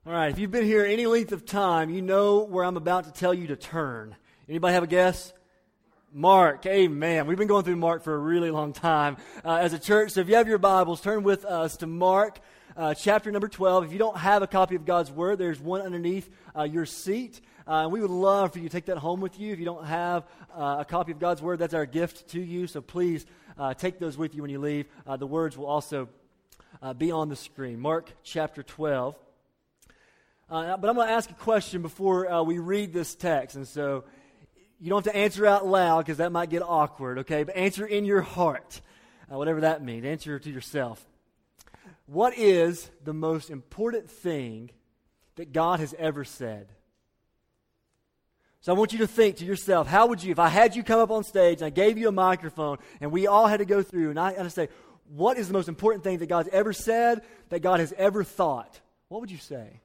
All right, if you've been here any length of time, you know where I'm about to tell you to turn. Anybody have a guess? Mark, amen. We've been going through Mark for a really long time as a church. So if you have your Bibles, turn with us to Mark chapter number 12. If you don't have a copy of God's Word, there's one underneath your seat. We would love for you to take that home with you. If you don't have a copy of God's Word, that's our gift to you. So please take those with you when you leave. The words will also be on the screen. Mark chapter 12. But I'm going to ask a question before we read this text. And so you don't have to answer out loud because that might get awkward, okay? But answer in your heart, whatever that means. Answer to yourself. What is the most important thing that God has ever said? So I want you to think to yourself, how would you, if I had you come up on stage and I gave you a microphone and we all had to go through and I had to say, what is the most important thing that God's ever said, that God has ever thought? What would you say?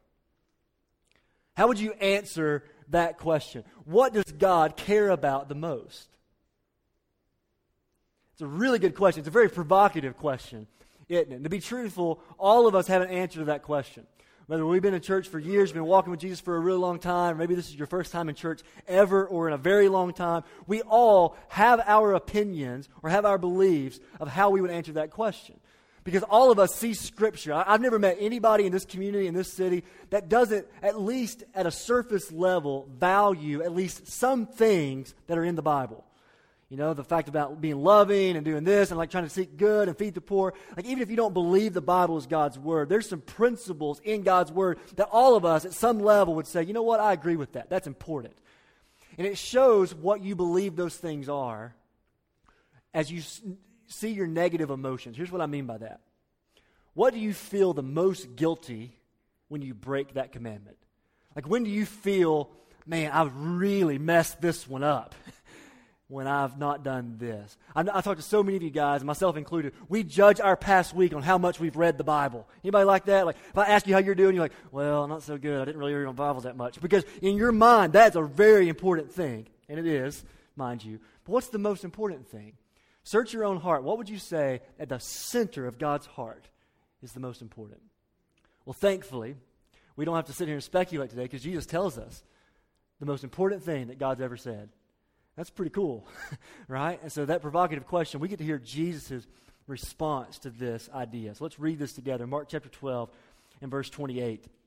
How would you answer that question? What does God care about the most? It's a really good question. It's a very provocative question, isn't it? And to be truthful, all of us have an answer to that question. Whether we've been in church for years, been walking with Jesus for a really long time, maybe this is your first time in church ever or in a very long time, we all have our opinions or have our beliefs of how we would answer that question. Because all of us see Scripture. I've never met anybody in this community, in this city, that doesn't, at least at a surface level, value at least some things that are in the Bible. You know, the fact about being loving and doing this and like trying to seek good and feed the poor. Like even if you don't believe the Bible is God's Word, there's some principles in God's Word that all of us at some level would say, you know what, I agree with that. That's important. And it shows what you believe those things are as you see your negative emotions. Here's what I mean by that. What do you feel the most guilty when you break that commandment? Like when do you feel, man, I've really messed this one up when I've not done this? I talked to so many of you guys, myself included. We judge our past week on how much we've read the Bible. Anybody like that? Like if I ask you how you're doing, you're like, well, not so good. I didn't really read my Bible that much. Because in your mind, that's a very important thing. And it is, mind you. But what's the most important thing? Search your own heart. What would you say at the center of God's heart is the most important? Well, thankfully, we don't have to sit here and speculate today because Jesus tells us the most important thing that God's ever said. That's pretty cool, right? And so that provocative question, we get to hear Jesus' response to this idea. So let's read this together. Mark chapter 12 and verse 28. It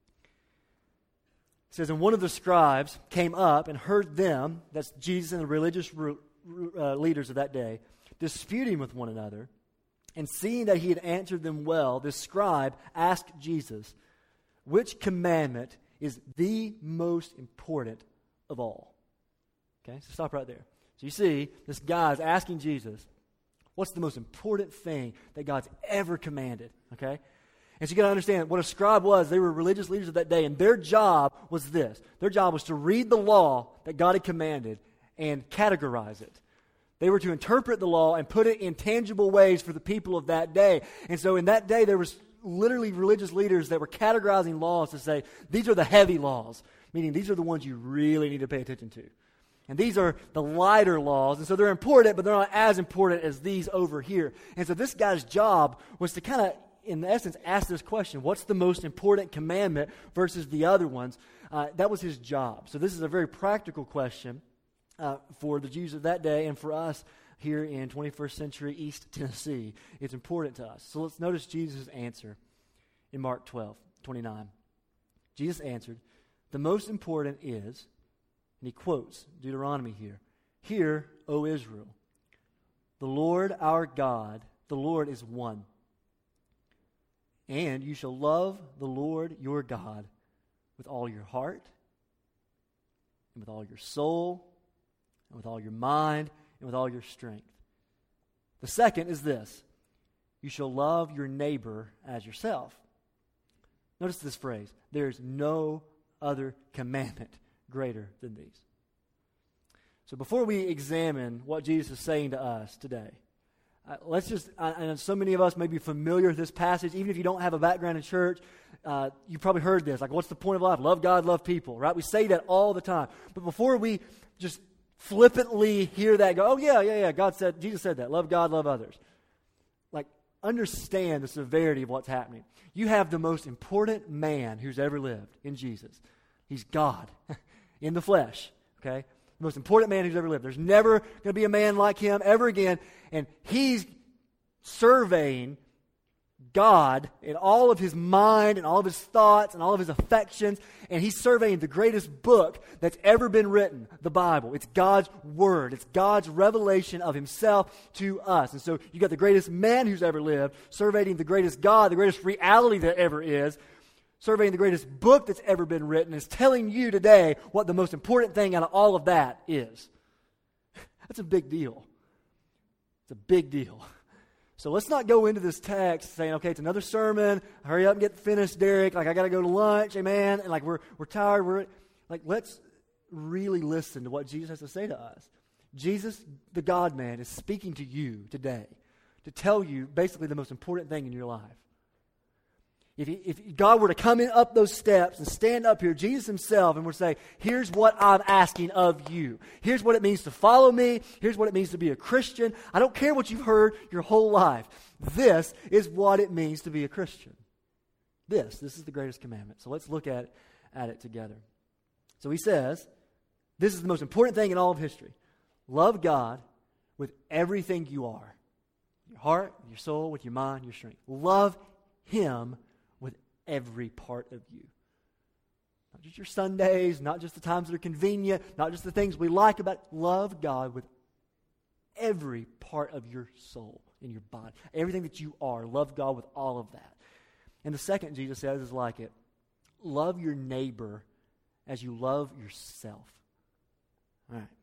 says, and one of the scribes came up and heard them, that's Jesus and the religious leaders of that day, disputing with one another, and seeing that he had answered them well, this scribe asked Jesus, which commandment is the most important of all? Okay, so stop right there. So you see, this guy is asking Jesus, what's the most important thing that God's ever commanded? Okay? And so you got to understand what a scribe was. They were religious leaders of that day, and their job was this. Their job was to read the law that God had commanded and categorize it. They were to interpret the law and put it in tangible ways for the people of that day. And so in that day, there was literally religious leaders that were categorizing laws to say, these are the heavy laws, meaning these are the ones you really need to pay attention to. And these are the lighter laws, and so they're important, but they're not as important as these over here. And so this guy's job was to kind of, in essence, ask this question, what's the most important commandment versus the other ones? That was his job. So this is a very practical question for the Jews of that day and for us here in 21st century East Tennessee. It's important to us. So let's notice Jesus' answer in Mark 12:29. Jesus answered, the most important is, and he quotes Deuteronomy here, hear, O Israel, the Lord our God, the Lord is one. And you shall love the Lord your God with all your heart, and with all your soul, and with all your mind, and with all your strength. The second is this, you shall love your neighbor as yourself. Notice this phrase, there's no other commandment greater than these. So before we examine what Jesus is saying to us today, let's just, and so many of us may be familiar with this passage, even if you don't have a background in church, you probably heard this, like what's the point of life? Love God, love people, right? We say that all the time. But before we just flippantly hear that, go, oh yeah, God said, Jesus said that, love God, love others. Like, understand the severity of what's happening. You have the most important man who's ever lived in Jesus. He's God in the flesh, okay? The most important man who's ever lived. There's never going to be a man like him ever again. And he's surveying God in all of his mind and all of his thoughts and all of his affections. And he's surveying the greatest book that's ever been written, the Bible. It's God's Word. It's God's revelation of himself to us. And so you got the greatest man who's ever lived, surveying the greatest God, the greatest reality that ever is, surveying the greatest book that's ever been written, is telling you today what the most important thing out of all of that is. That's a big deal. It's a big deal. So let's not go into this text saying, okay, it's another sermon. Hurry up and get finished, Derek. Like, I got to go to lunch, amen. And like, we're tired. Let's really listen to what Jesus has to say to us. Jesus, the God-man, is speaking to you today to tell you basically the most important thing in your life. If God were to come in up those steps and stand up here, Jesus himself, and would say, here's what I'm asking of you. Here's what it means to follow me. Here's what it means to be a Christian. I don't care what you've heard your whole life. This is what it means to be a Christian. This is the greatest commandment. So let's look at it together. So he says, this is the most important thing in all of history. Love God with everything you are. Your heart, your soul, with your mind, your strength. Love him with every part of you. Not just your Sundays, not just the times that are convenient, not just the things we like about it. Love God with every part of your soul, in your body. Everything that you are, love God with all of that. And the second, Jesus says, is like it. Love your neighbor as you love yourself. All right.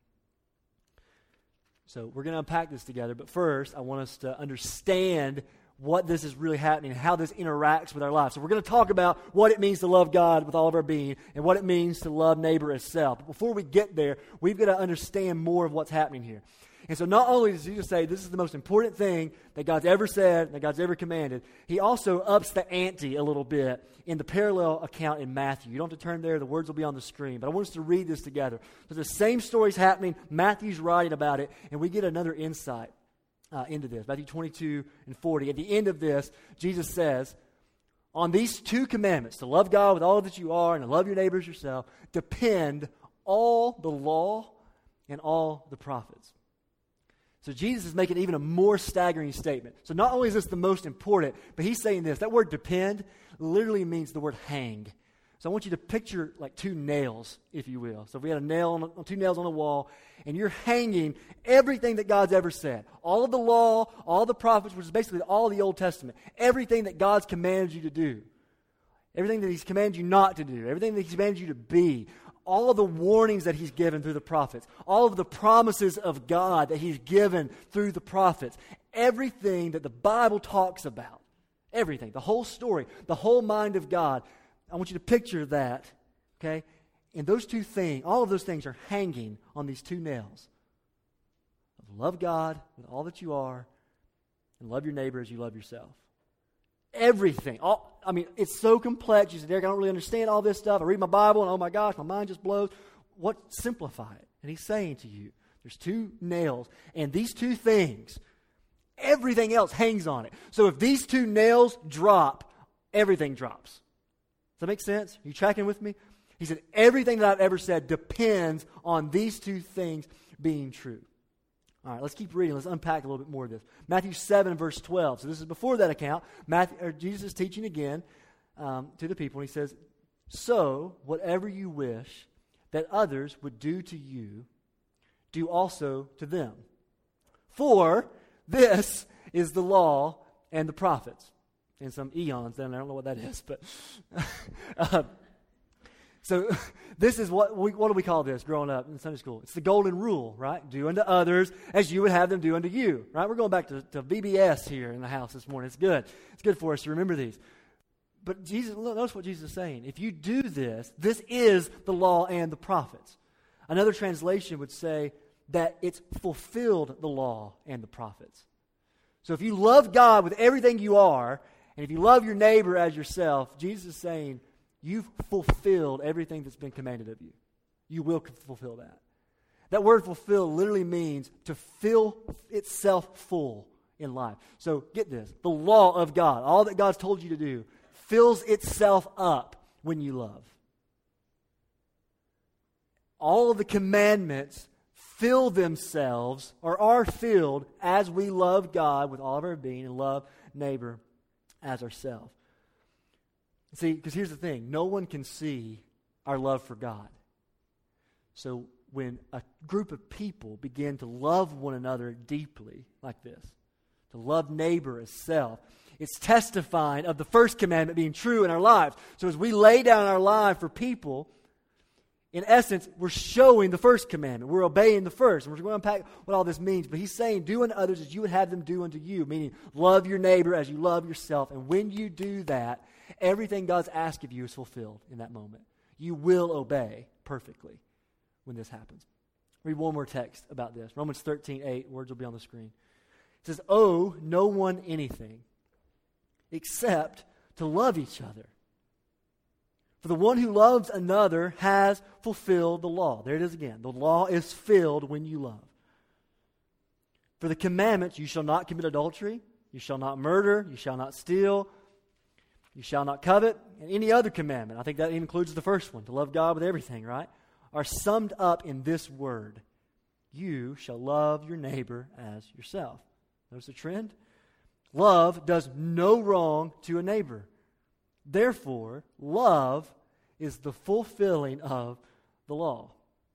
So we're going to unpack this together, but first I want us to understand what this is really happening and how this interacts with our lives. So we're going to talk about what it means to love God with all of our being and what it means to love neighbor as self. But before we get there, we've got to understand more of what's happening here. And so not only does Jesus say this is the most important thing that God's ever said, that God's ever commanded, he also ups the ante a little bit in the parallel account in Matthew. You don't have to turn there. The words will be on the screen. But I want us to read this together. So the same story's happening. Matthew's writing about it, and we get another insight into this. Matthew 22 and 40. At the end of this, Jesus says, on these two commandments, to love God with all that you are and to love your neighbors yourself, depend all the law and all the prophets. So Jesus is making even a more staggering statement. So not only is this the most important, but he's saying this. That word depend literally means the word hang. So I want you to picture like two nails, if you will. So if we had two nails on a wall, and you're hanging everything that God's ever said. All of the law, all the prophets, which is basically all the Old Testament. Everything that God's commanded you to do. Everything that he's commanded you not to do. Everything that he's commanded you to be. All of the warnings that he's given through the prophets. All of the promises of God that he's given through the prophets. Everything that the Bible talks about. Everything. The whole story. The whole mind of God. I want you to picture that, okay? And those two things, all of those things are hanging on these two nails. Love God with all that you are, and love your neighbor as you love yourself. Everything. It's so complex. You say, Derek, I don't really understand all this stuff. I read my Bible, and oh my gosh, my mind just blows. Simplify it. And he's saying to you, there's two nails, and these two things, everything else hangs on it. So if these two nails drop, everything drops. Does that make sense? Are you tracking with me? He said, everything that I've ever said depends on these two things being true. All right, let's keep reading. Let's unpack a little bit more of this. Matthew 7, verse 12. So this is before that account. Jesus is teaching again to the people. And he says, so whatever you wish that others would do to you, do also to them. For this is the law and the prophets. And some eons down there. I don't know what that is, but so this is what do we call this growing up in Sunday school? It's the golden rule, right? Do unto others as you would have them do unto you, right? We're going back to VBS here in the house this morning. It's good. It's good for us to remember these. But notice what Jesus is saying. If you do this, this is the law and the prophets. Another translation would say that it's fulfilled the law and the prophets. So if you love God with everything you are, and if you love your neighbor as yourself, Jesus is saying, you've fulfilled everything that's been commanded of you. You will fulfill that. That word fulfill literally means to fill itself full in life. So get this. The law of God, all that God's told you to do, fills itself up when you love. All of the commandments fill themselves or are filled as we love God with all of our being and love neighbor as ourselves. See, because here's the thing. No one can see our love for God. So when a group of people begin to love one another deeply like this, to love neighbor as self, it's testifying of the first commandment being true in our lives. So as we lay down our life for people, in essence, we're showing the first commandment. We're obeying the first. And we're going to unpack what all this means. But he's saying, do unto others as you would have them do unto you. Meaning, love your neighbor as you love yourself. And when you do that, everything God's asked of you is fulfilled in that moment. You will obey perfectly when this happens. Read one more text about this. Romans 13:8. Words will be on the screen. It says, owe no one anything except to love each other. For the one who loves another has fulfilled the law. There it is again. The law is filled when you love. For the commandments, you shall not commit adultery, you shall not murder, you shall not steal, you shall not covet, and any other commandment, I think that includes the first one, to love God with everything, right, are summed up in this word. You shall love your neighbor as yourself. Notice the trend? Love does no wrong to a neighbor. Therefore, love is the fulfilling of the law.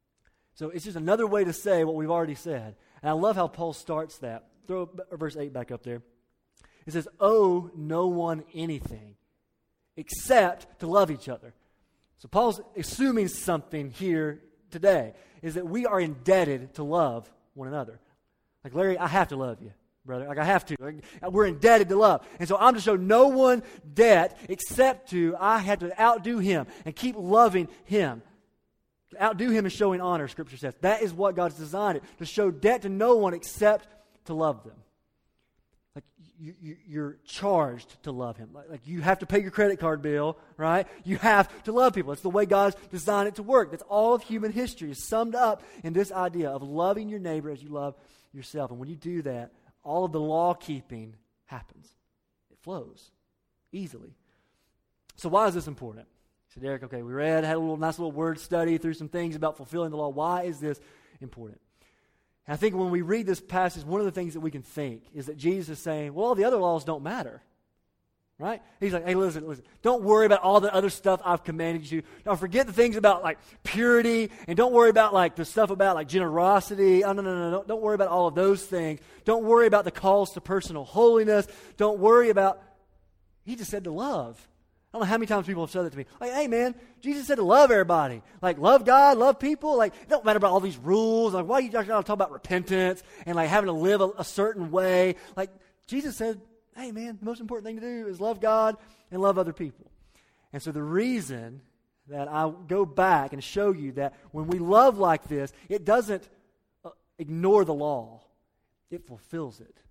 So it's just another way to say what we've already said. And I love how Paul starts that. Throw verse 8 back up there. It says, owe no one anything except to love each other. So Paul's assuming something here today, is that we are indebted to love one another. Like, Larry, I have to love you, brother. Like, I have to. We're indebted to love. And so I'm to show no one debt except I have to outdo him and keep loving him. Outdo him in showing honor, Scripture says. That is what God's designed it, to show debt to no one except to love them. Like, you're charged to love him. Like you have to pay your credit card bill, right? You have to love people. It's the way God's designed it to work. That's all of human history is summed up in this idea of loving your neighbor as you love yourself. And when you do that, all of the law-keeping happens. It flows easily. So why is this important? So Derek, okay, we had a nice little word study through some things about fulfilling the law. Why is this important? And I think when we read this passage, one of the things that we can think is that Jesus is saying, well, all the other laws don't matter. Right? He's like, hey, listen, don't worry about all the other stuff I've commanded you. Don't forget the things about like purity, and don't worry about like the stuff about like generosity. Oh, no. Don't worry about all of those things. Don't worry about the calls to personal holiness. Don't worry about, he just said to love. I don't know how many times people have said that to me. Like, hey man, Jesus said to love everybody. Like, love God, love people. Like, it don't matter about all these rules. Like, why are you talking about repentance and like having to live a certain way? Like, Jesus said, hey man, the most important thing to do is love God and love other people. And so the reason that I go back and show you that when we love like this, it doesn't ignore the law. It fulfills it.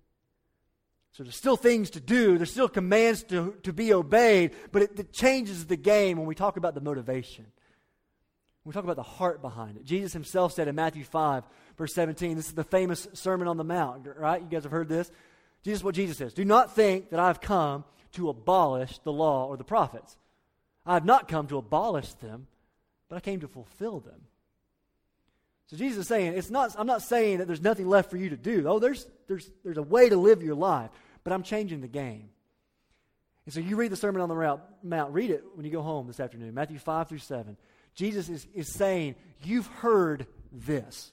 So there's still things to do. There's still commands to be obeyed, but it changes the game when we talk about the motivation. When we talk about the heart behind it. Jesus himself said in Matthew 5, verse 17, this is the famous Sermon on the Mount, right? You guys have heard this? What Jesus says, do not think that I've come to abolish the law or the prophets. I have not come to abolish them, but I came to fulfill them. So Jesus is saying, I'm not saying that there's nothing left for you to do. Oh, there's a way to live your life, but I'm changing the game. And so you read the Sermon on the Mount, read it when you go home this afternoon, Matthew 5 through 7. Jesus is saying, you've heard this,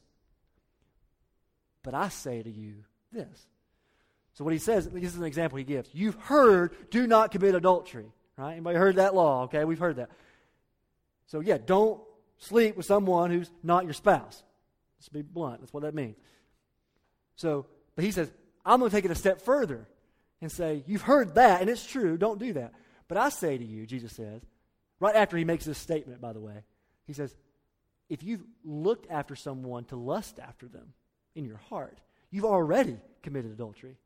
but I say to you this. So what he says, this is an example he gives. You've heard, do not commit adultery. Right? Anybody heard that law? Okay, we've heard that. So yeah, don't sleep with someone who's not your spouse. Let's be blunt. That's what that means. So, but he says, I'm going to take it a step further and say, you've heard that, and it's true, don't do that. But I say to you, Jesus says, right after he makes this statement, by the way, he says, if you've looked after someone to lust after them in your heart, you've already committed adultery.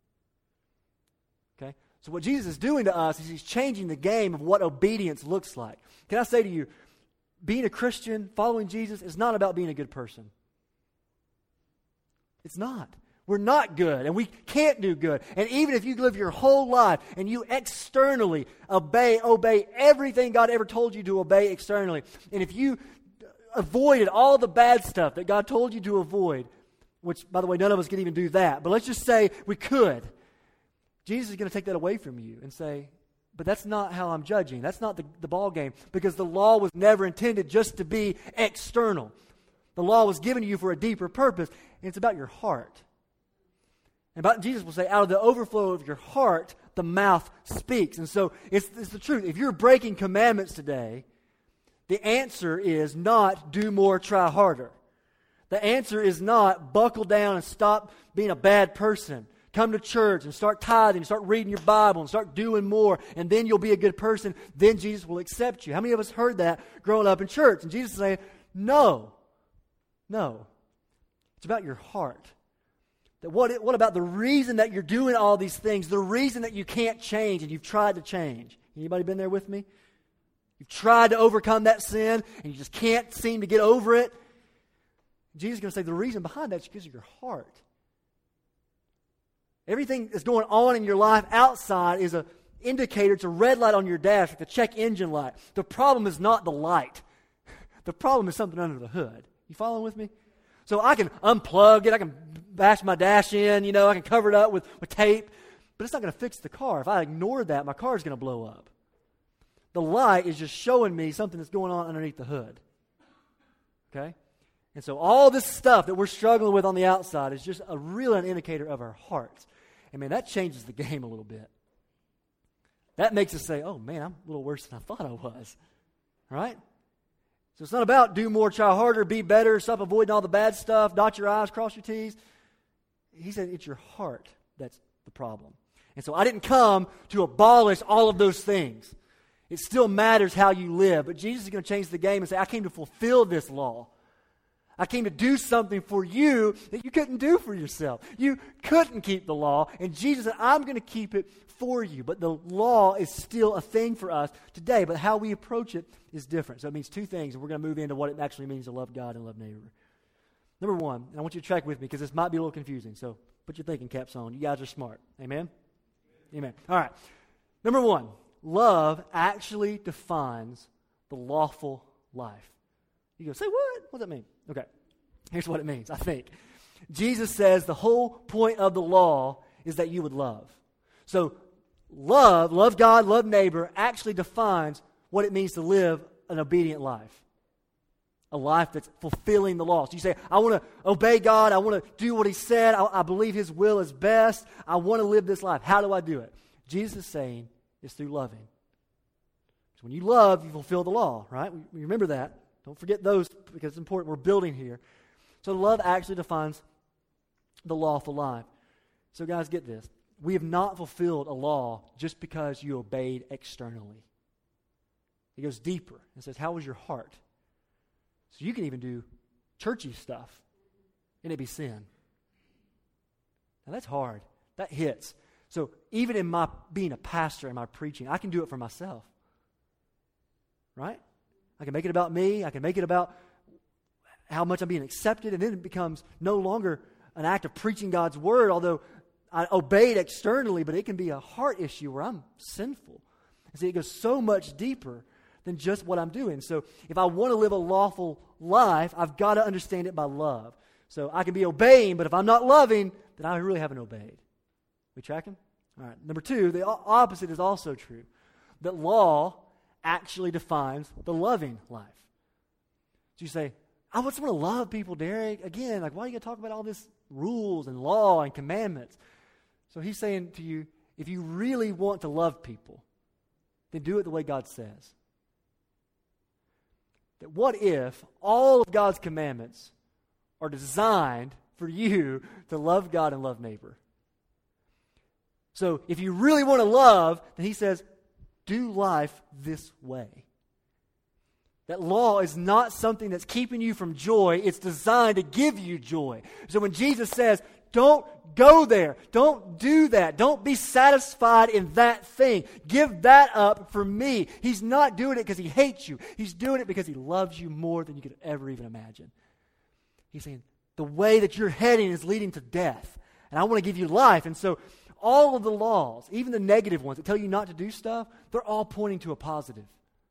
Okay? So what Jesus is doing to us is he's changing the game of what obedience looks like. Can I say to you, being a Christian, following Jesus, is not about being a good person. It's not. We're not good, and we can't do good. And even if you live your whole life and you externally obey everything God ever told you to obey externally, and if you avoided all the bad stuff that God told you to avoid, which, by the way, none of us can even do that, but let's just say we could, Jesus is going to take that away from you and say, but that's not how I'm judging. That's not the ball game, because the law was never intended just to be external. The law was given to you for a deeper purpose, and it's about your heart. And Jesus will say, out of the overflow of your heart, the mouth speaks. And so it's the truth. If you're breaking commandments today, the answer is not do more, try harder. The answer is not buckle down and stop being a bad person. Come to church and start tithing, start reading your Bible and start doing more, and then you'll be a good person. Then Jesus will accept you. How many of us heard that growing up in church? And Jesus is saying, no. It's about your heart. That what about the reason that you're doing all these things, the reason that you can't change and you've tried to change? Anybody been there with me? You've tried to overcome that sin and you just can't seem to get over it. Jesus is going to say the reason behind that is because of your heart. Everything that's going on in your life outside is an indicator. It's a red light on your dash, like the check engine light. The problem is not the light. The problem is something under the hood. You following with me? So I can unplug it, I can bash my dash in, I can cover it up with tape, but it's not going to fix the car. If I ignore that, my car is going to blow up. The light is just showing me something that's going on underneath the hood. Okay? And so all this stuff that we're struggling with on the outside is just a real indicator of our hearts. And man, that changes the game a little bit. That makes us say, oh man, I'm a little worse than I thought I was. Right? So it's not about do more, try harder, be better, stop avoiding all the bad stuff, dot your I's, cross your T's. He said it's your heart that's the problem. And so I didn't come to abolish all of those things. It still matters how you live. But Jesus is going to change the game and say, I came to fulfill this law. I came to do something for you that you couldn't do for yourself. You couldn't keep the law. And Jesus said, I'm going to keep it for you. But the law is still a thing for us today. But how we approach it is different. So it means two things. And we're going to move into what it actually means to love God and love neighbor. Number one, and I want you to track with me because this might be a little confusing. So put your thinking caps on. You guys are smart. Amen? Amen. All right. Number one, love actually defines the lawful life. You go, say what? What does that mean? Okay, here's what it means, I think. Jesus says the whole point of the law is that you would love. So love God, love neighbor, actually defines what it means to live an obedient life. A life that's fulfilling the law. So you say, I want to obey God, I want to do what He said, I believe His will is best, I want to live this life. How do I do it? Jesus is saying it's through loving. So when you love, you fulfill the law, right? We remember that. Don't forget those because it's important. We're building here. So love actually defines the lawful life. So guys, get this. We have not fulfilled a law just because you obeyed externally. It goes deeper and says, how was your heart? So you can even do churchy stuff and it be sin. Now that's hard. That hits. So even in my being a pastor and my preaching, I can do it for myself. Right? I can make it about me. I can make it about how much I'm being accepted. And then it becomes no longer an act of preaching God's word, although I obeyed externally, but it can be a heart issue where I'm sinful. And see, it goes so much deeper than just what I'm doing. So if I want to live a lawful life, I've got to understand it by love. So I can be obeying, but if I'm not loving, then I really haven't obeyed. We tracking? All right. Number two, the opposite is also true. That law actually defines the loving life. So you say, I just want to love people, Derek. Again, why are you going to talk about all this rules and law and commandments? So he's saying to you, if you really want to love people, then do it the way God says. That what if all of God's commandments are designed for you to love God and love neighbor? So if you really want to love, then he says, do life this way. That law is not something that's keeping you from joy. It's designed to give you joy. So when Jesus says, don't go there, don't do that, don't be satisfied in that thing, give that up for me. He's not doing it because He hates you. He's doing it because He loves you more than you could ever even imagine. He's saying, the way that you're heading is leading to death. And I want to give you life. And so all of the laws, even the negative ones that tell you not to do stuff, they're all pointing to a positive.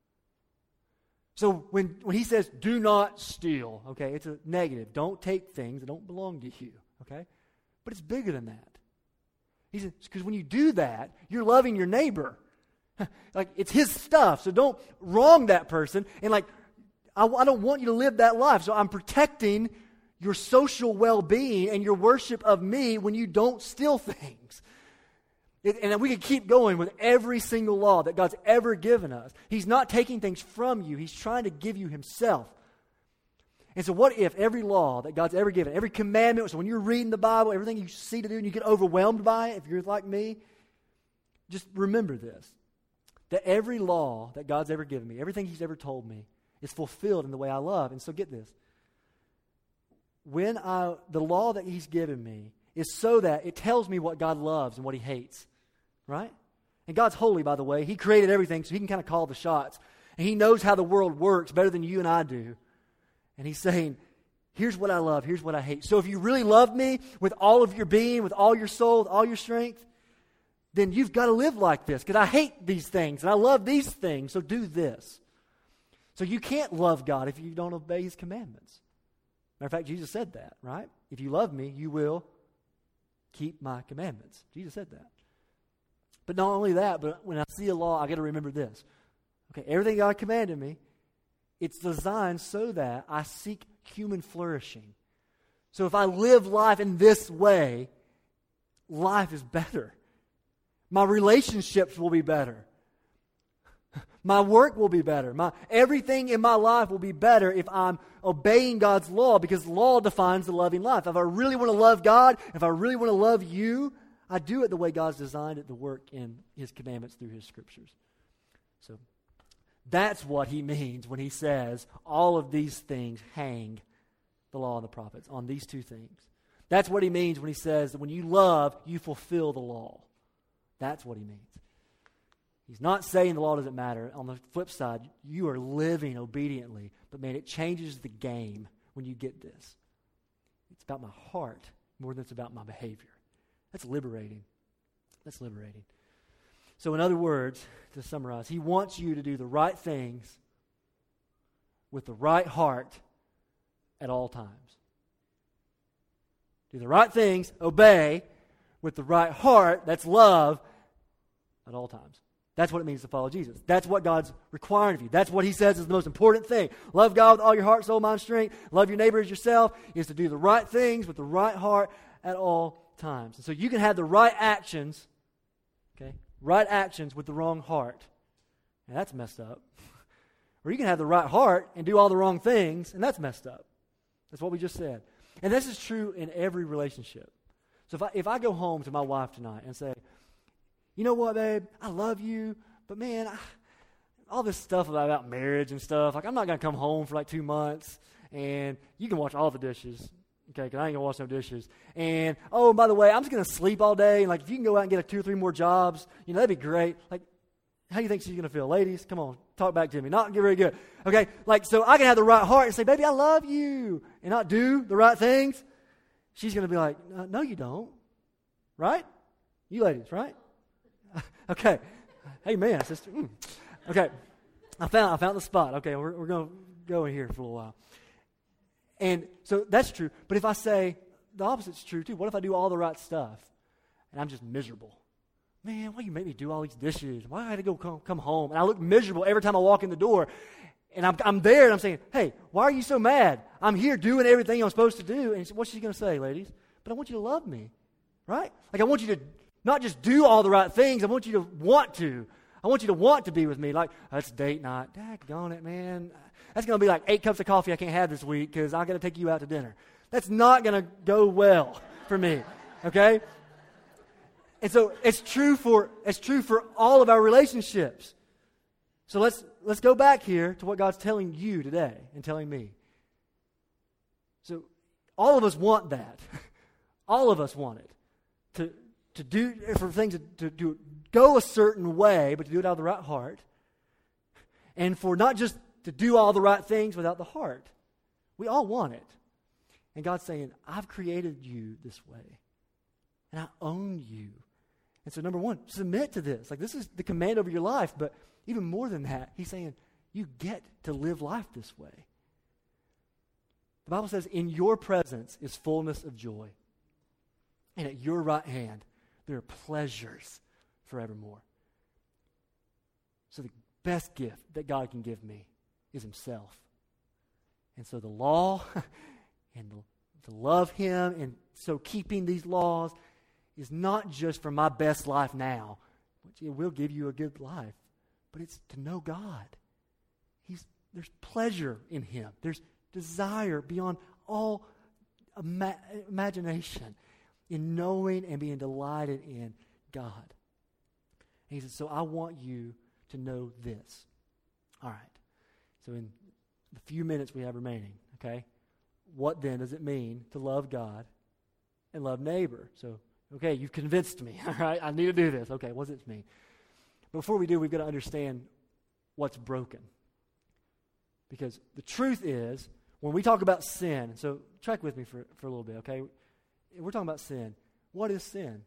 So when he says, do not steal, okay, it's a negative. Don't take things that don't belong to you, okay? But it's bigger than that. He says, because when you do that, you're loving your neighbor. Like, it's his stuff, so don't wrong that person. And like, I don't want you to live that life, so I'm protecting your social well-being and your worship of me when you don't steal things. And we can keep going with every single law that God's ever given us. He's not taking things from you. He's trying to give you himself. And so what if every law that God's ever given, every commandment, so when you're reading the Bible, everything you see to do and you get overwhelmed by it, if you're like me, just remember this, that every law that God's ever given me, everything he's ever told me, is fulfilled in the way I love. And so get this. The law that he's given me is so that it tells me what God loves and what he hates. Right? And God's holy, by the way. He created everything, so he can kind of call the shots. And he knows how the world works better than you and I do. And he's saying, here's what I love, here's what I hate. So if you really love me with all of your being, with all your soul, with all your strength, then you've got to live like this. Because I hate these things, and I love these things, so do this. So you can't love God if you don't obey his commandments. Matter of fact, Jesus said that, right? If you love me, you will keep my commandments. Jesus said that. But not only that, but when I see a law, I got to remember this. Okay, everything God commanded me, it's designed so that I seek human flourishing. So if I live life in this way, life is better. My relationships will be better. My work will be better. Everything in my life will be better if I'm obeying God's law, because law defines the loving life. If I really want to love God, if I really want to love you, I do it the way God's designed it to work in his commandments through his scriptures. So that's what he means when he says all of these things hang the law and the prophets on these two things. That's what he means when he says that when you love, you fulfill the law. That's what he means. He's not saying the law doesn't matter. On the flip side, you are living obediently. But man, it changes the game when you get this. It's about my heart more than it's about my behavior. That's liberating. That's liberating. So in other words, to summarize, he wants you to do the right things with the right heart at all times. Do the right things, obey, with the right heart, that's love, at all times. That's what it means to follow Jesus. That's what God's requiring of you. That's what he says is the most important thing. Love God with all your heart, soul, mind, strength. Love your neighbor as yourself, is to do the right things with the right heart at all times. And so you can have the right actions, okay, right actions with the wrong heart. And that's messed up. Or you can have the right heart and do all the wrong things, and that's messed up. That's what we just said. And this is true in every relationship. So if I go home to my wife tonight and say, you know what, babe, I love you, but man, all this stuff about marriage and stuff, like I'm not going to come home for like 2 months, and you can wash all the dishes. Okay, because I ain't going to wash no dishes. And, oh, by the way, I'm just going to sleep all day. And, like, if you can go out and get 2 or 3 more jobs, you know, that'd be great. Like, how do you think she's going to feel? Ladies, come on, talk back to me. Not get very good. Okay, like, so I can have the right heart and say, baby, I love you, and not do the right things. She's going to be like, no, you don't. Right? You ladies, right? Okay. Amen, sister. Okay. I found the spot. Okay, we're going to go in here for a little while. And so that's true. But if I say the opposite's true too, what if I do all the right stuff and I'm just miserable? Man, why you make me do all these dishes? Why I had to go come home? And I look miserable every time I walk in the door. And I'm there and I'm saying, hey, why are you so mad? I'm here doing everything I'm supposed to do. And what's she going to say, ladies? But I want you to love me, right? Like I want you to not just do all the right things. I want you to want to. I want you to want to be with me. Like, it's date night. Daggone it, man. That's going to be like 8 cups of coffee I can't have this week because I got to take you out to dinner. That's not going to go well for me, okay? And so it's true for all of our relationships. So let's go back here to what God's telling you today and telling me. So all of us want that. All of us want it. To do, for things to go a certain way, but to do it out of the right heart. And for not just to do all the right things without the heart. We all want it. And God's saying, I've created you this way. and I own you. And so number one, submit to this. Like, this is the command over your life, but even more than that, he's saying you get to live life this way. The Bible says, in your presence is fullness of joy, and at your right hand there are pleasures forevermore. So the best gift that God can give me is himself. And so the law and to love him, and so keeping these laws is not just for my best life now, which it will give you a good life, but it's to know God. There's pleasure in him. There's desire beyond all imagination in knowing and being delighted in God. And he says, so I want you to know this. All right. So in the few minutes we have remaining, okay, what then does it mean to love God and love neighbor? So, okay, you've convinced me, all right? I need to do this. Okay, what does it mean? Before we do, we've got to understand what's broken. Because the truth is, when we talk about sin, so track with me for a little bit, okay? We're talking about sin. What is sin?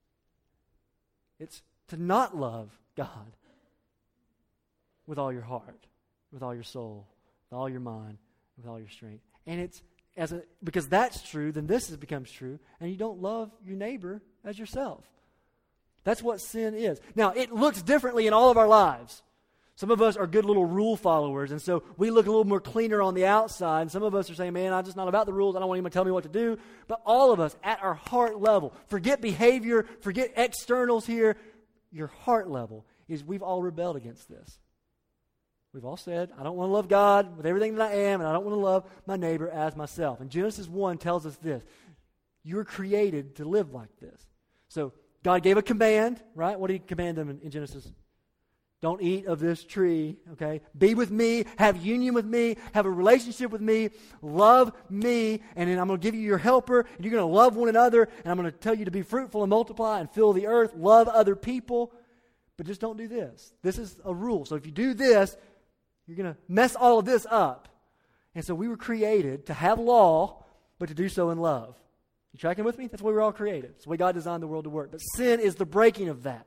It's to not love God with all your heart, with all your soul, with all your mind, with all your strength. And it's because that's true, then this becomes true, and you don't love your neighbor as yourself. That's what sin is. Now, it looks differently in all of our lives. Some of us are good little rule followers, and so we look a little more cleaner on the outside. And some of us are saying, man, I'm just not about the rules. I don't want anyone to tell me what to do. But all of us, at our heart level, forget behavior, forget externals here. Your heart level is we've all rebelled against this. We've all said, I don't want to love God with everything that I am, and I don't want to love my neighbor as myself. And Genesis 1 tells us this. You're created to live like this. So God gave a command, right? What did he command them in Genesis? Don't eat of this tree, okay? Be with me, have union with me, have a relationship with me, love me, and then I'm going to give you your helper, and you're going to love one another, and I'm going to tell you to be fruitful and multiply and fill the earth, love other people, but just don't do this. This is a rule. So if you do this, you're going to mess all of this up. And so we were created to have law, but to do so in love. You tracking with me? That's why we were all created. It's the way God designed the world to work. But sin is the breaking of that.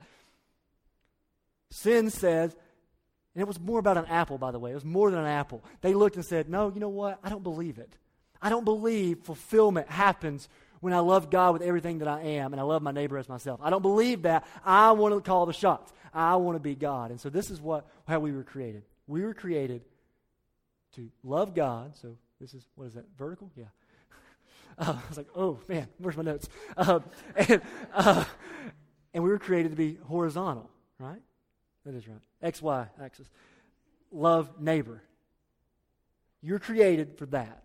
Sin says, and it was more about an apple, by the way. It was more than an apple. They looked and said, no, you know what? I don't believe it. I don't believe fulfillment happens when I love God with everything that I am and I love my neighbor as myself. I don't believe that. I want to call the shots. I want to be God. And so this is how we were created. We were created to love God. So this is, what is that, vertical? Yeah. I was like, oh, man, where's my notes? And we were created to be horizontal, right? That is right. XY axis. Love neighbor. You're created for that.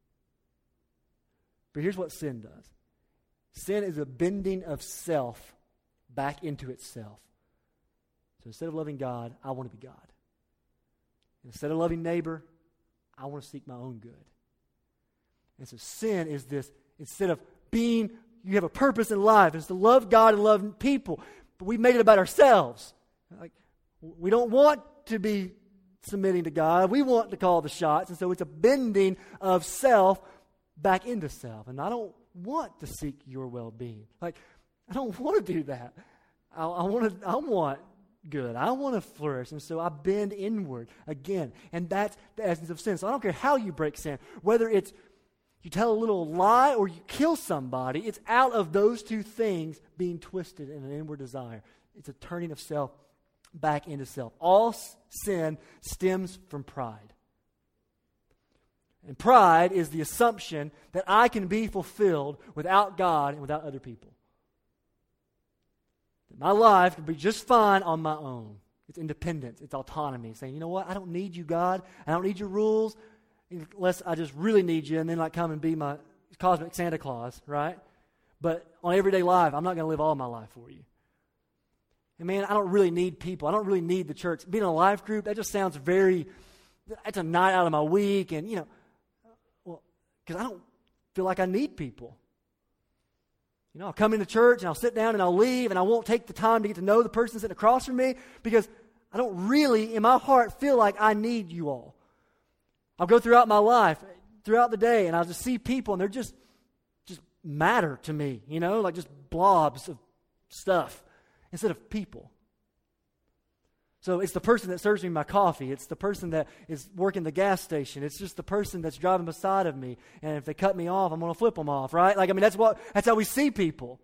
But here's what sin does. Sin is a bending of self back into itself. So instead of loving God, I want to be God. Instead of loving neighbor, I want to seek my own good. And so sin is this, instead of being, you have a purpose in life, it's to love God and love people, but we've made it about ourselves. Like, we don't want to be submitting to God. We want to call the shots. And so it's a bending of self back into self. And I don't want to seek your well-being. Like, I don't want to do that. I want good. I want to flourish. And so I bend inward again. And that's the essence of sin. So I don't care how you break sin. Whether it's you tell a little lie or you kill somebody, it's out of those two things being twisted in an inward desire. It's a turning of self back into self. All sin stems from pride. And pride is the assumption that I can be fulfilled without God and without other people. That my life can be just fine on my own. It's independence. It's autonomy. Saying, you know what? I don't need you, God. I don't need your rules unless I just really need you and then come and be my cosmic Santa Claus, right? But on everyday life, I'm not going to live all my life for you. And man, I don't really need people. I don't really need the church. Being in a life group, that just sounds that's a night out of my week. And, because I don't feel like I need people. I'll come into church and I'll sit down and I'll leave and I won't take the time to get to know the person sitting across from me because I don't really, in my heart, feel like I need you all. I'll go throughout my life, throughout the day, and I'll just see people and they're just matter to me, like just blobs of stuff instead of people. So it's the person that serves me my coffee. It's the person that is working the gas station. It's just the person that's driving beside of me. And if they cut me off, I'm going to flip them off, right? That's how we see people.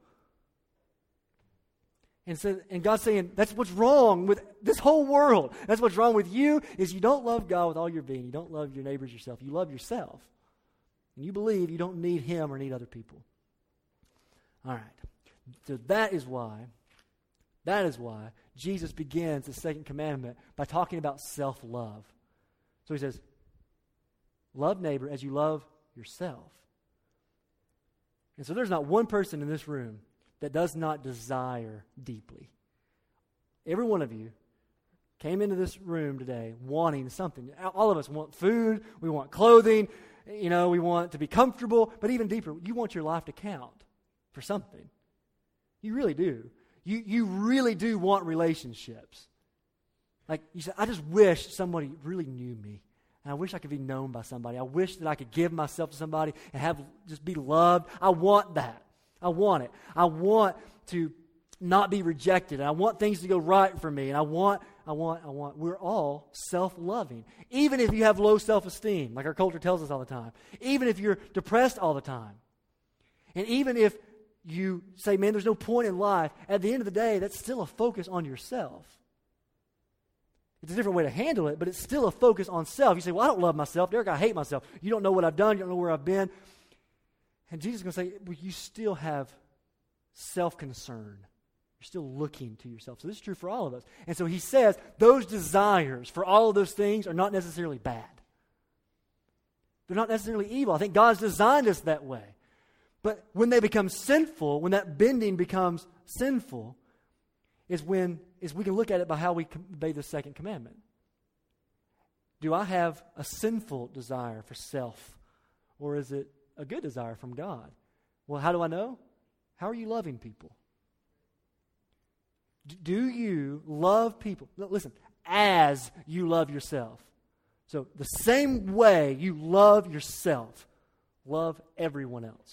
And God's saying, that's what's wrong with this whole world. That's what's wrong with you, is you don't love God with all your being. You don't love your neighbors yourself. You love yourself. And you believe you don't need Him or need other people. All right. So that is why Jesus begins the second commandment by talking about self-love. So He says, love neighbor as you love yourself. And so there's not one person in this room that does not desire deeply. Every one of you came into this room today wanting something. All of us want food, we want clothing, we want to be comfortable, but even deeper, you want your life to count for something. You really do. You really do want relationships. Like you said, I just wish somebody really knew me. And I wish I could be known by somebody. I wish that I could give myself to somebody and just be loved. I want that. I want it. I want to not be rejected. And I want things to go right for me. And I want. We're all self-loving. Even if you have low self-esteem, like our culture tells us all the time. Even if you're depressed all the time. And even if you say, man, there's no point in life, at the end of the day, that's still a focus on yourself. It's a different way to handle it, but it's still a focus on self. You say, well, I don't love myself. Derek, I hate myself. You don't know what I've done. You don't know where I've been. And Jesus is going to say, well, you still have self-concern. You're still looking to yourself. So this is true for all of us. And so He says those desires for all of those things are not necessarily bad. They're not necessarily evil. I think God's designed us that way. But when they become sinful, when that bending becomes sinful, is we can look at it by how we obey the second commandment. Do I have a sinful desire for self, or is it a good desire from God? Well, how do I know? How are you loving people? Do you love people? Listen, as you love yourself. So the same way you love yourself, love everyone else.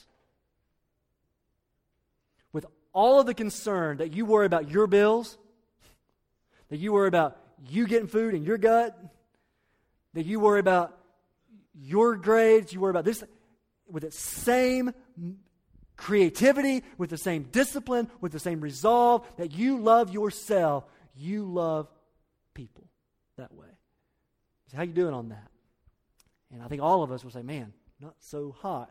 With all of the concern that you worry about your bills, that you worry about you getting food in your gut, that you worry about your grades, you worry about this, with the same creativity, with the same discipline, with the same resolve that you love yourself, you love people that way. So how you doing on that? And I think all of us will say, man, not so hot.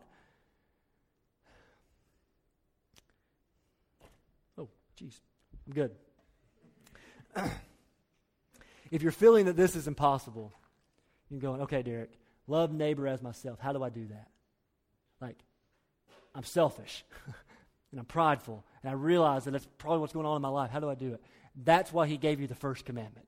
Oh, geez, I'm good. If you're feeling that this is impossible, you're going, okay, Derek, love neighbor as myself. How do I do that? Like, I'm selfish and I'm prideful and I realize that that's probably what's going on in my life. How do I do it? That's why He gave you the first commandment.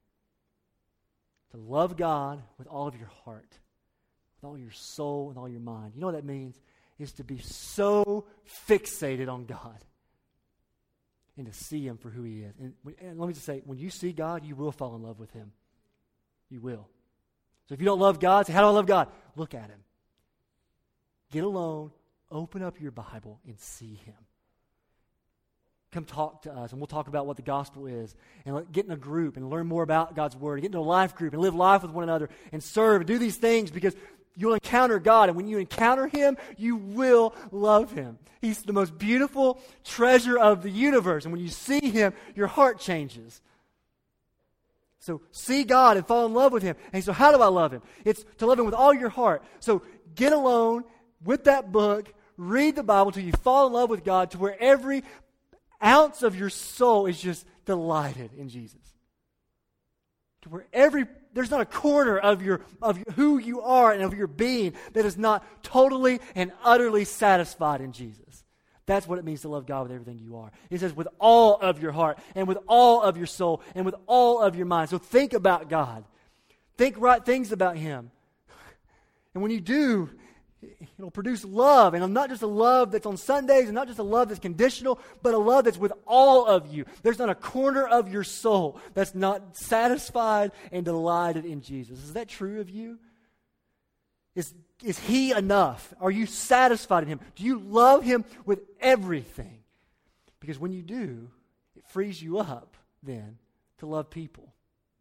To love God with all of your heart, with all your soul, and all your mind. You know what that means? Is to be so fixated on God and to see Him for who He is. And let me just say, when you see God, you will fall in love with Him. You will. So if you don't love God, say, how do I love God? Look at Him. Get alone, open up your Bible, and see Him. Come talk to us, and we'll talk about what the gospel is. And get in a group and learn more about God's Word. And get into a life group and live life with one another and serve and do these things because you'll encounter God. And when you encounter Him, you will love Him. He's the most beautiful treasure of the universe. And when you see Him, your heart changes. So see God and fall in love with Him. And so how do I love Him? It's to love Him with all your heart. So get alone with that book, read the Bible till you fall in love with God, to where every ounce of your soul is just delighted in Jesus. To where there's not a corner of who you are and of your being that is not totally and utterly satisfied in Jesus. That's what it means to love God with everything you are. He says with all of your heart and with all of your soul and with all of your mind. So think about God. Think right things about Him. And when you do, it'll produce love, and not just a love that's on Sundays, and not just a love that's conditional, but a love that's with all of you. There's not a corner of your soul that's not satisfied and delighted in Jesus. Is that true of you? Is He enough? Are you satisfied in Him? Do you love Him with everything? Because when you do, it frees you up then to love people.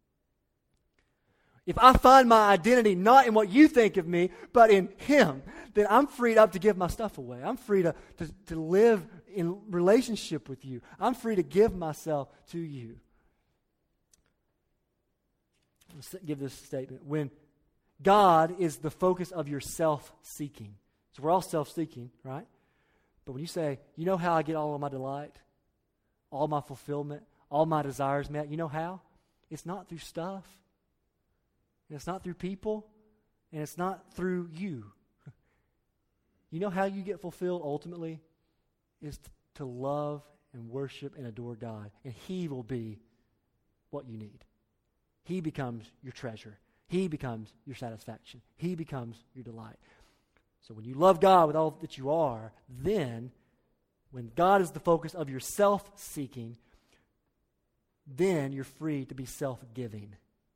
If I find my identity not in what you think of me, but in Him, then I'm freed up to give my stuff away. I'm free to live in relationship with you. I'm free to give myself to you. Let's give this statement. When God is the focus of your self-seeking. So we're all self-seeking, right? But when you say, you know how I get all of my delight, all my fulfillment, all my desires met, you know how? It's not through stuff. And it's not through people. And it's not through you. You know how you get fulfilled ultimately? Is to love and worship and adore God. And He will be what you need. He becomes your treasure. He becomes your satisfaction. He becomes your delight. So when you love God with all that you are, then when God is the focus of your self-seeking, then you're free to be self-giving.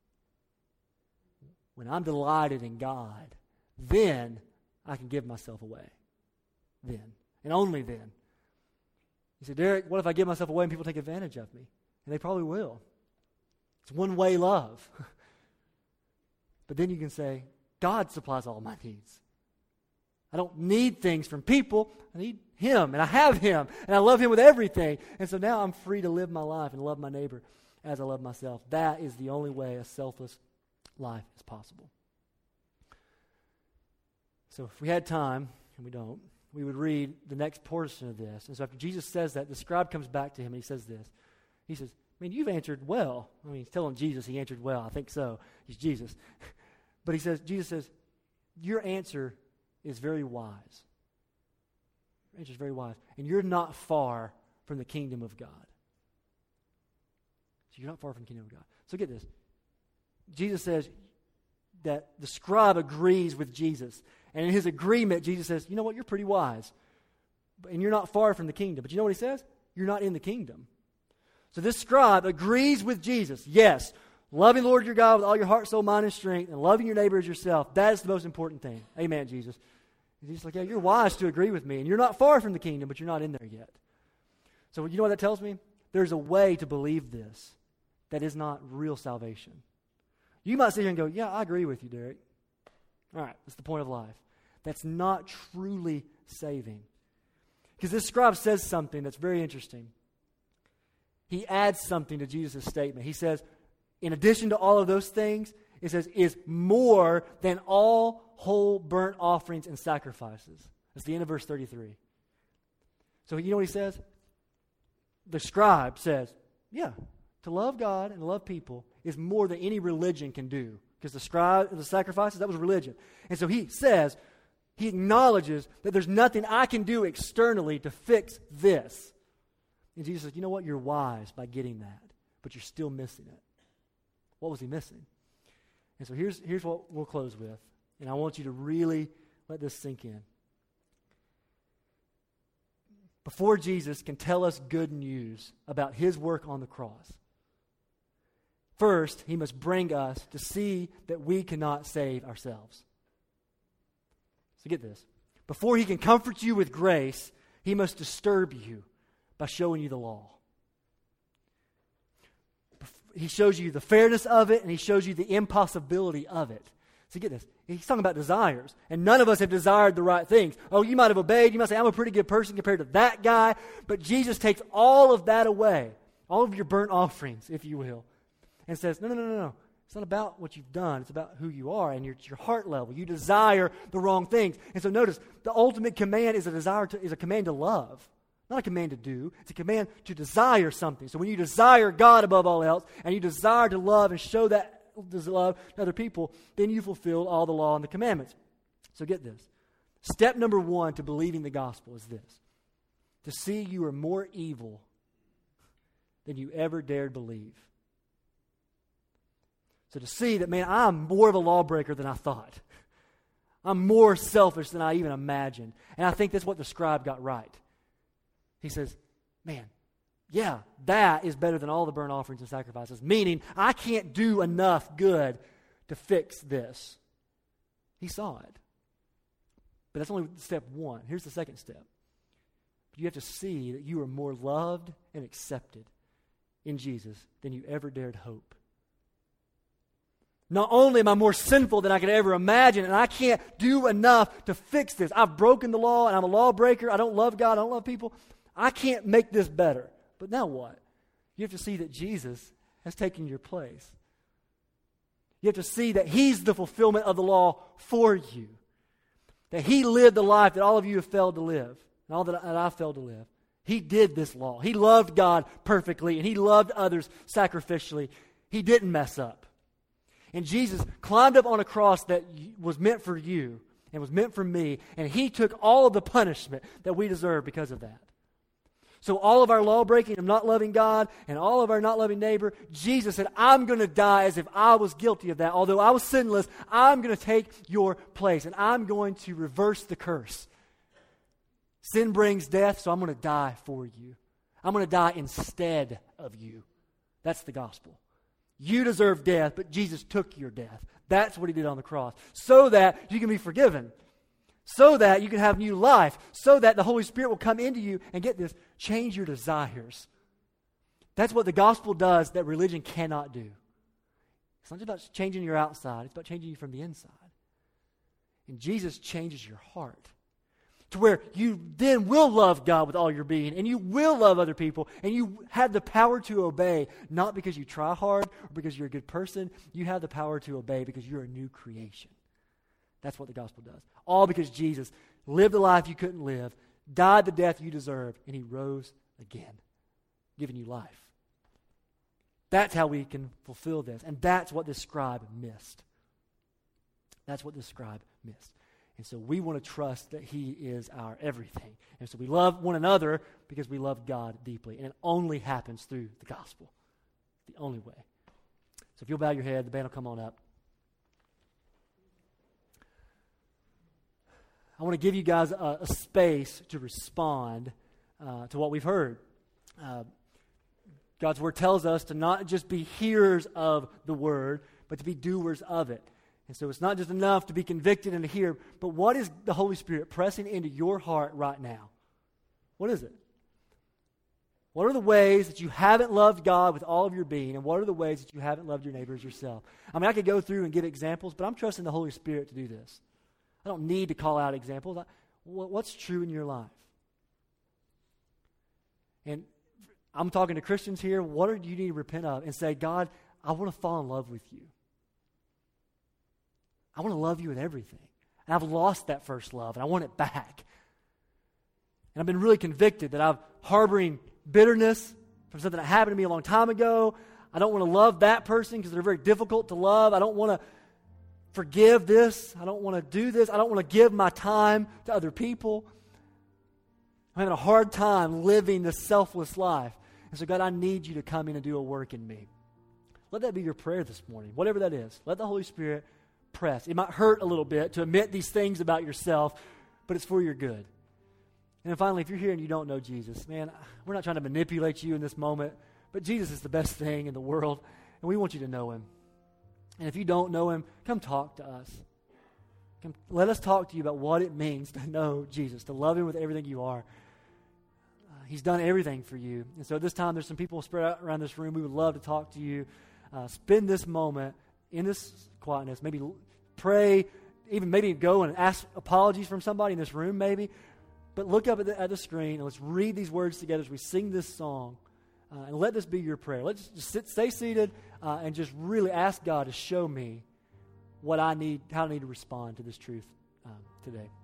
When I'm delighted in God, then I can give myself away. Then. And only then. You say, Derek, what if I give myself away and people take advantage of me? And they probably will. It's one-way love. But then you can say, God supplies all my needs. I don't need things from people. I need Him, and I have Him, and I love Him with everything. And so now I'm free to live my life and love my neighbor as I love myself. That is the only way a selfless life is possible. So if we had time, and we don't, we would read the next portion of this. And so after Jesus says that, the scribe comes back to him and he says this. He says, I mean, you've answered well. I mean, he's telling Jesus he answered well. I think so. He's Jesus. But Jesus says, your answer is very wise. Your answer is very wise. And you're not far from the kingdom of God. So you're not far from the kingdom of God. So get this. Jesus says that the scribe agrees with Jesus. And in his agreement, Jesus says, you know what, you're pretty wise. And you're not far from the kingdom. But you know what he says? You're not in the kingdom. So this scribe agrees with Jesus. Yes, loving the Lord your God with all your heart, soul, mind, and strength, and loving your neighbor as yourself, that is the most important thing. Amen, Jesus. And he's like, yeah, you're wise to agree with me. And you're not far from the kingdom, but you're not in there yet. So you know what that tells me? There's a way to believe this that is not real salvation. You might sit here and go, yeah, I agree with you, Derek. All right, that's the point of life. That's not truly saving. Because this scribe says something that's very interesting. He adds something to Jesus' statement. He says, in addition to all of those things, it says, is more than all whole burnt offerings and sacrifices. That's the end of verse 33. So you know what he says? The scribe says, yeah, to love God and love people is more than any religion can do. Because the sacrifices, that was religion. And so he says, he acknowledges that there's nothing I can do externally to fix this. And Jesus says, you know what? You're wise by getting that, but you're still missing it. What was he missing? And so here's what we'll close with. And I want you to really let this sink in. Before Jesus can tell us good news about his work on the cross, first, he must bring us to see that we cannot save ourselves. So get this. Before he can comfort you with grace, he must disturb you by showing you the law. He shows you the fairness of it, and he shows you the impossibility of it. So get this. He's talking about desires, and none of us have desired the right things. Oh, you might have obeyed. You might say, I'm a pretty good person compared to that guy. But Jesus takes all of that away, all of your burnt offerings, if you will, and says, no. It's not about what you've done. It's about who you are and your heart level. You desire the wrong things. And so notice, the ultimate command is a command to love. Not a command to do. It's a command to desire something. So when you desire God above all else, and you desire to love and show that love to other people, then you fulfill all the law and the commandments. So get this. Step number one to believing the gospel is this. To see you are more evil than you ever dared believe. So to see that, man, I'm more of a lawbreaker than I thought. I'm more selfish than I even imagined. And I think that's what the scribe got right. He says, man, yeah, that is better than all the burnt offerings and sacrifices. Meaning, I can't do enough good to fix this. He saw it. But that's only step one. Here's the second step. You have to see that you are more loved and accepted in Jesus than you ever dared hope. Not only am I more sinful than I could ever imagine, and I can't do enough to fix this. I've broken the law, and I'm a lawbreaker. I don't love God. I don't love people. I can't make this better. But now what? You have to see that Jesus has taken your place. You have to see that He's the fulfillment of the law for you. That He lived the life that all of you have failed to live, and all that I failed to live. He did this law. He loved God perfectly, and He loved others sacrificially. He didn't mess up. And Jesus climbed up on a cross that was meant for you and was meant for me, and He took all of the punishment that we deserve because of that. So all of our law breaking and not loving God and all of our not loving neighbor, Jesus said, I'm going to die as if I was guilty of that. Although I was sinless, I'm going to take your place, and I'm going to reverse the curse. Sin brings death, so I'm going to die for you. I'm going to die instead of you. That's the gospel. You deserve death, but Jesus took your death. That's what He did on the cross. So that you can be forgiven. So that you can have new life. So that the Holy Spirit will come into you and, get this, change your desires. That's what the gospel does that religion cannot do. It's not just about changing your outside. It's about changing you from the inside. And Jesus changes your heart to where you then will love God with all your being, and you will love other people, and you have the power to obey, not because you try hard or because you're a good person. You have the power to obey because you're a new creation. That's what the gospel does. All because Jesus lived the life you couldn't live, died the death you deserved, and He rose again, giving you life. That's how we can fulfill this, and that's what this scribe missed. That's what this scribe missed. And so we want to trust that He is our everything. And so we love one another because we love God deeply. And it only happens through the gospel. The only way. So if you'll bow your head, the band will come on up. I want to give you guys a space to respond to what we've heard. God's Word tells us to not just be hearers of the Word, but to be doers of it. And so it's not just enough to be convicted and to hear, but what is the Holy Spirit pressing into your heart right now? What is it? What are the ways that you haven't loved God with all of your being, and what are the ways that you haven't loved your neighbors yourself? I mean, I could go through and give examples, but I'm trusting the Holy Spirit to do this. I don't need to call out examples. What's true in your life? And I'm talking to Christians here. What do you need to repent of? And say, God, I want to fall in love with you. I want to love you with everything. And I've lost that first love, and I want it back. And I've been really convicted that I'm harboring bitterness from something that happened to me a long time ago. I don't want to love that person because they're very difficult to love. I don't want to forgive this. I don't want to do this. I don't want to give my time to other people. I'm having a hard time living this selfless life. And so, God, I need you to come in and do a work in me. Let that be your prayer this morning, whatever that is. Let the Holy Spirit press. It might hurt a little bit to admit these things about yourself, but it's for your good. And then finally, if you're here and you don't know Jesus, man, we're not trying to manipulate you in this moment, but Jesus is the best thing in the world, and we want you to know Him. And if you don't know Him, come talk to us. Let us talk to you about what it means to know Jesus, to love Him with everything you are. He's done everything for you. And so at this time, there's some people spread out around this room. We would love to talk to you. Spend this moment in this quietness. Maybe pray, even maybe go and ask apologies from somebody in this room maybe. But look up at the screen and let's read these words together as we sing this song. And let this be your prayer. Let's just stay seated and just really ask God to show me what I need, how I need to respond to this truth today.